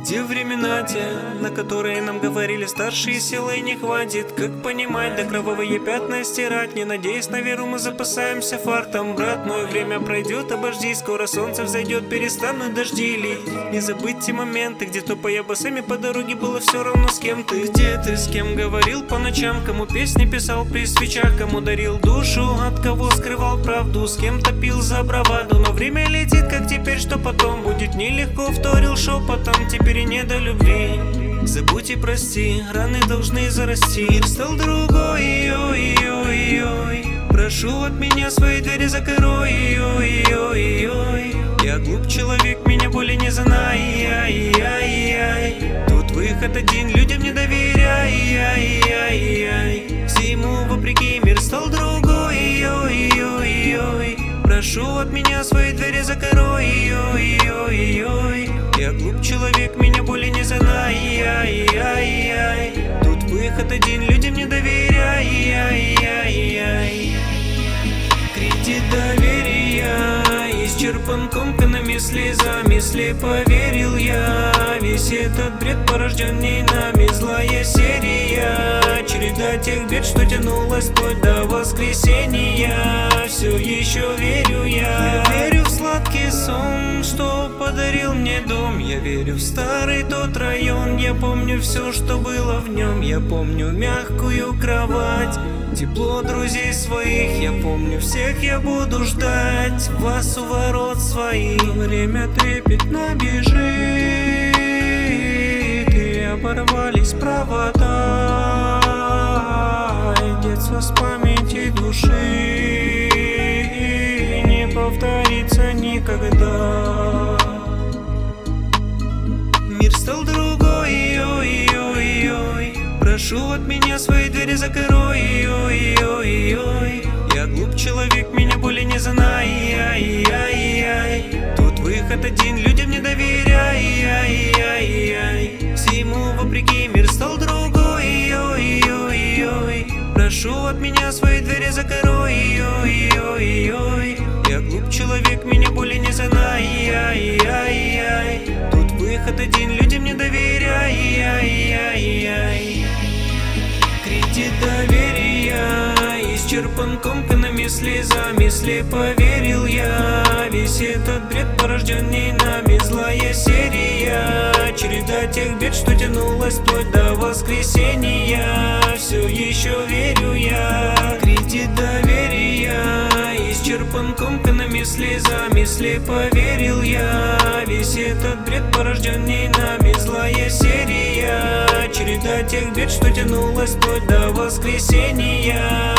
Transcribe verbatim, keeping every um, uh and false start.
Где времена те, на которые нам говорили старшие, силы не хватит? Как понимать, да кровавые пятна стирать? Не надеясь на веру, мы запасаемся фартом. Брат мой, время пройдет, обожди, скоро солнце взойдет, перестанут дожди лить. Не забыть те моменты, где топая босыми по дороге было все равно с кем ты. Где ты, с кем говорил по ночам, кому песни писал при свечах, кому дарил душу, от кого скрывал правду, с кем топил за браваду. Но время летит, как теперь, что потом будет нелегко, вторил шепотом. Теперь и не до любви. Забудь и прости, раны должны зарасти. Мир стал другой, ой-ой-ой-ой. Прошу от меня свои двери закрой, ой-ой-ой-ой. Я глуп человек, меня более не знай, ай-яй-яй. Тут выход один, людям не доверяй, ай-яй-яй. Всему вопреки мир стал другой, ой-ой-ой-ой. Прошу от меня свои двери закрой, ой-ой-ой-ой. Я глуп человек, меня более не знай, ай-яй-яй. Тут выход один, людям не доверяй, ай-яй-яй. Кредит доверия исчерпан комканными слезами. Слепо поверил я, весь этот бред порожденный нами. Злая серия, череда тех бед, что тянулась вплоть до воскресенья. Все еще верю я, я верю в сладкий сон, что подарил мне дом. Я верю в старый тот район, я помню все, что было в нем. Я помню мягкую кровать, тепло друзей своих. Я помню всех, я буду ждать вас у ворот своих. Время трепетно бежит, и оборвались провода. И детство с памяти души не повторится никогда. Мир стал другой, ой-ой-ой. Прошу от меня свои двери закрой, ой-ой-ой. Я глуп человек, меня более не знай, ай-яй-яй. Тут выход один, людям не доверяй, ай-яй-яй. Всему вопреки мир стал другой, ой-ой-ой. Прошу от меня свои двери закрой, ой-ой-ой. Я глуп человек, меня более не знай, ай-яй-яй. Тут выход один, людям не доверяй, ай-яй-яй. Кредит доверия исчерпан комканными слезами. Слепо поверил я, весь этот бред порожденный нами. Злая серия, череда тех бед, что тянулась вплоть до воскресенья. Все еще верю я, кредит доверия исчерпан комканными слезами. Слепо поверил я, весь этот бред порожденный нами. Злая серия, череда тех бед, что тянулась вплоть до воскресенья.